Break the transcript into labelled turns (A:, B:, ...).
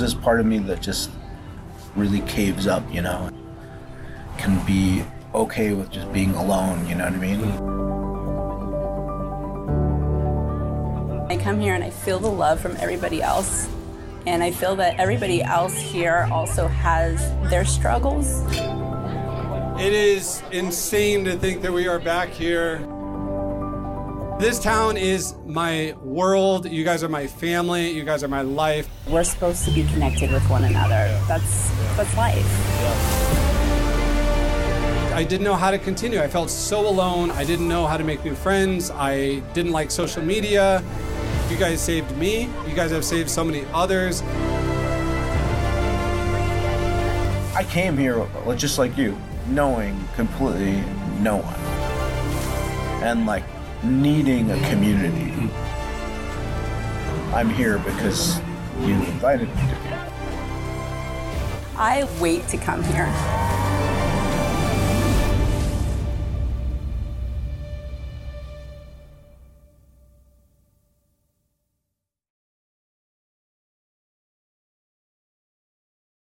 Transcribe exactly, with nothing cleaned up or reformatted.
A: this part of me that just really caves up, you know? Can be okay with just being alone, you know what I mean?
B: I come here and I feel the love from everybody else. And I feel that everybody else here also has their struggles.
C: It is insane to think that we are back here. This town is my world. You guys are my family. You guys are my life.
B: We're supposed to be connected with one another. That's, that's life.
C: I didn't know how to continue. I felt so alone. I didn't know how to make new friends. I didn't like social media. You guys saved me. You guys have saved so many others.
A: I came here just like you, knowing completely no one. And like needing a community. I'm here because you invited me to be.
B: I wait to come here.